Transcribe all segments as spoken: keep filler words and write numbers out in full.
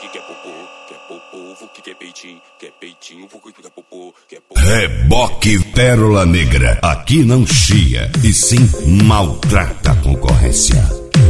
Reboque Pérola Negra. Aqui não chia, e sim maltrata a concorrência.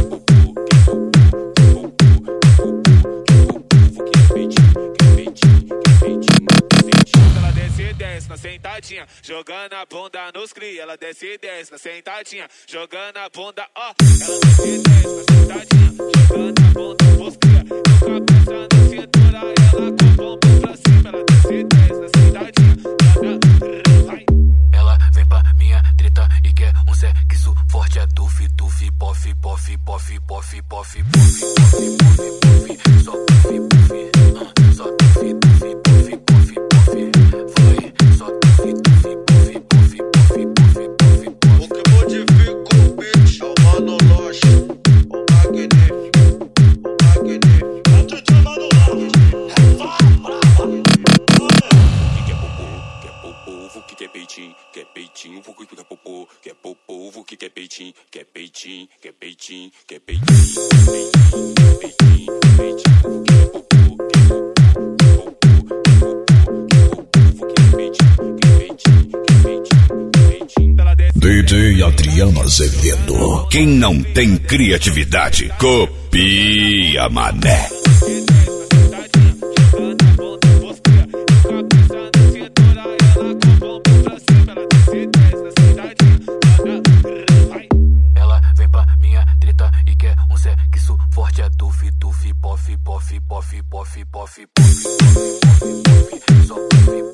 Ela desce e desce na sentadinha, jogando a bunda nos cria. Ela desce e desce na sentadinha, jogando a bunda, ó. Ela desce e desce na sentadinha, jogando a bunda nos cria. Com a cabeça na cintura, ela com o bumbum pra cima. Ela desce e desce na sentadinha, vai. Ela vem pra minha treta e quer um sexo forte. É tufi, tufi, pofi, pofi, pofi, pofi, pofi, pofi, pofi, pofi, pofi, só tufi, pufi, uh, só tufi, tufi, pufi, pufi, pufi, vai, só tufi, tufi, pufi, pufi, pufi, pufi, pufi, pufi. O que modifica o beat é o Mano Loche, o magnífico, o magnífico. É o Titi Mano Loche, é só brava. Que quer popô, quer popô, que quer peitinho, quer peitinho, que quer popô, quer popô, que quer peitinho, quer peitinho, quer peitinho, quer peitinho, quer peitinho, quer peitinho, quer popô, quer popô, quer peitinho, quer peitinho, quer peitinho, quer peitinho. D J Adriano Azevedo. Quem não tem criatividade, copia, mané. Ela vem pra minha treta e quer um sexo forte. É tufi, tufi, pofi, pofi, pofi, pofi, pofi, pofi, pofi, pofi, só tufi.